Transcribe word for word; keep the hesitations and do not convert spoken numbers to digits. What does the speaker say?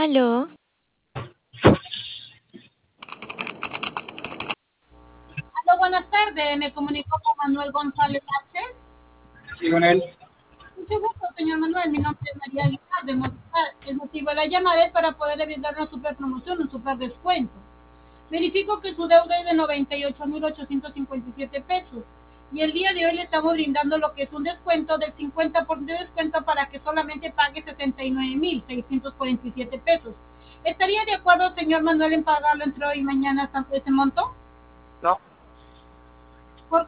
Aló, Hola, buenas tardes. Me comunico con Manuel González Sánchez. Sí, con él. Mucho gusto, señor Manuel. Mi nombre es María Aguilar de Movistar. El motivo de la llamada es para poderle brindar una super promoción, un super descuento. Verifico que su deuda es de noventa y ocho mil ochocientos cincuenta y siete pesos. Y el día de hoy le estamos brindando lo que es un descuento del cincuenta por ciento de descuento para que solamente pague sesenta y nueve mil seiscientos cuarenta y siete pesos. ¿Estaría de acuerdo, señor Manuel, en pagarlo entre hoy y mañana ese monto? No,